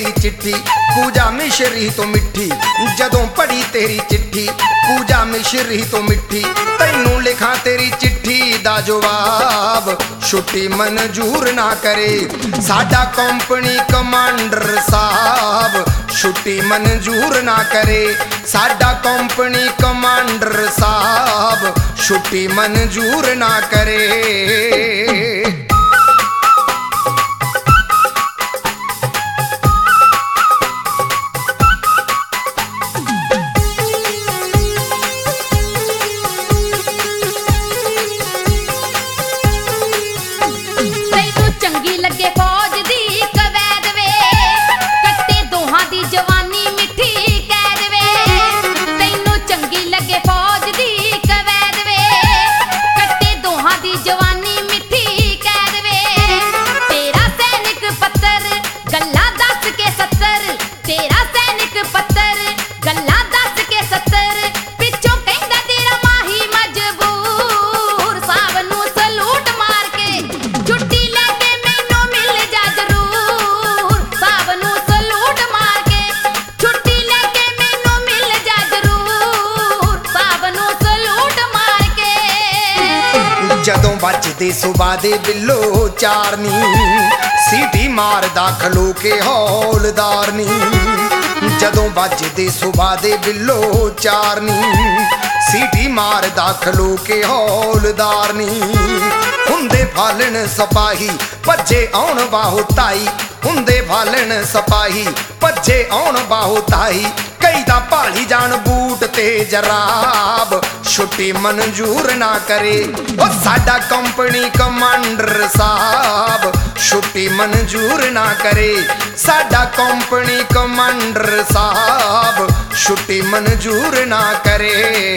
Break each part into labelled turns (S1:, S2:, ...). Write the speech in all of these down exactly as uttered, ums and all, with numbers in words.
S1: तेरी चिट्ठी पूजा मिश्री तो मिठी, जदों पढ़ी तेरी चिट्ठी पूजा मिश्री तो मिठी, तैनू लिखा तेरी चिट्ठी दा जवाब छुट्टी मंजूर ना करे साडा कंपनी कमांडर साहब, छुट्टी मंजूर ना करे साडा कंपनी कमांडर साहब, छुट्टी मंजूर ना करे। जदों बजदे सुबह दे बिल्लो चारनी, सीटी मारदा खलो के हौलदार नी, जदों बजदे सुबह दे बिल्लो चारनी, सीटी मारदा खलो के हौलदार नी, हुंदे फालन सपाही भज्जे आउण बाहो ताई, हुंदे फालन सपाही भज्जे आउण बाहो ताई, कई दा भाली जान बूट ते जराब, छुट्टी मंजूर ना करे ओ साडा कंपनी कमांडर साहब, छुट्टी मंजूर ना करे साडा कंपनी कमांडर साहब, छुट्टी मंजूर ना करे।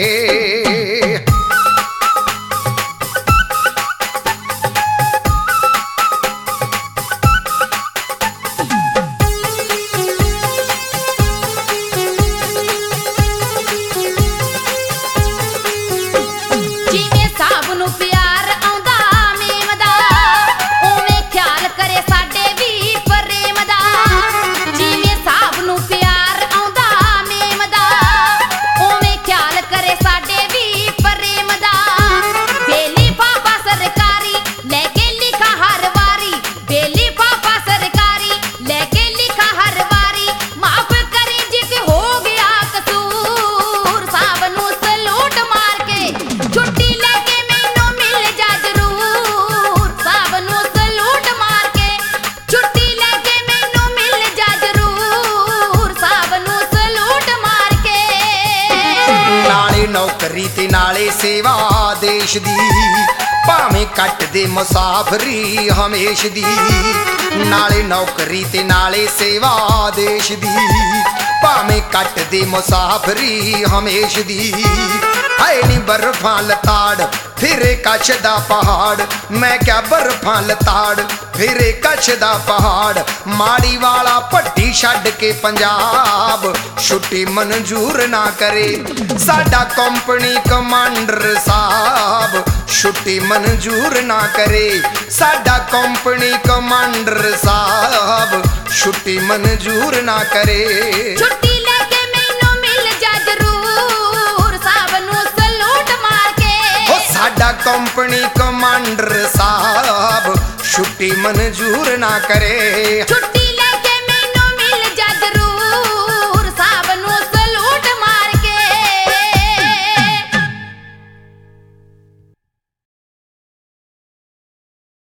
S1: नौकरी ते नाले सेवा देश दी, भावें कट दे मुसाफरी हमेश दी, नाले नौकरी ते नाले सेवा देश दी, भावें कट दे मुसाफरी हमेश दी, है नी बर्फां लताड़ फिरे कच्छ दा पहाड़, मैं क्या बर्फां लताड़ फिरे कच्छ दा पहाड़, माड़ी वाला पट्टी छड्ड के पंजाब, छुट्टी मंजूर ना करे साडा कंपनी कमांडर साहब, छुट्टी मंजूर ना करे साडा कंपनी कमांडर साहब, छुट्टी मंजूर ना करे।
S2: छुट्टी लेके मैनू मिल जा जरूर, साहब नू सलूट मार के
S1: ओ साडा कंपनी कमांडर साहब, छुट्टी मंजूर ना करे।